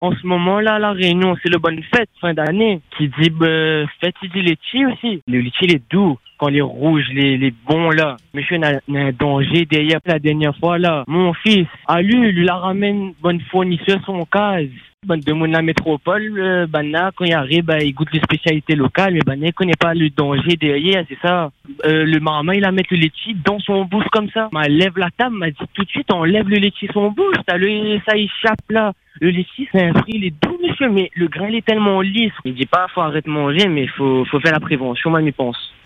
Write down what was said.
En ce moment-là, la Réunion, c'est le bonne fête, fin d'année. Qui dit fête, il dit litchi aussi. Le litchi, il est doux. Quand les rouges, les bons là. Monsieur, il y a un danger derrière. La dernière fois là, mon fils, à lui la ramène bonne fournisseur son case. Ben, de mon la métropole, là, quand il arrive, il goûte les spécialités locales, mais il ne connaît pas le danger derrière, c'est ça. Le maman, il a mis le litchi dans son bouche comme ça. Elle lève la table, m'a dit tout de suite, on lève le litchi son bouche, ça échappe là. Le litchi, c'est un fruit, il est doux, monsieur, mais le grain, il est tellement lisse. Il dit pas, faut arrêter de manger, mais faut faire la prévention, moi, je pense.